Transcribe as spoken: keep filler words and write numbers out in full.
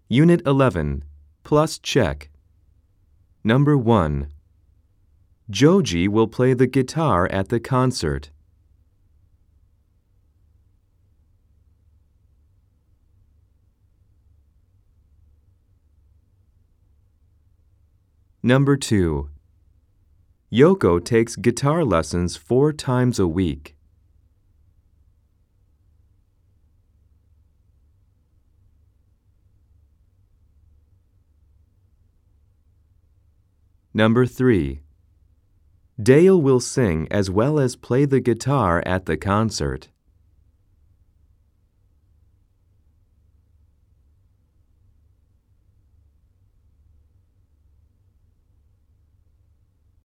Unit eleven, plus check. Number one. Joji will play the guitar at the concert. Number two. Yoko takes guitar lessons four times a week. Number three. Dale will sing as well as play the guitar at the concert.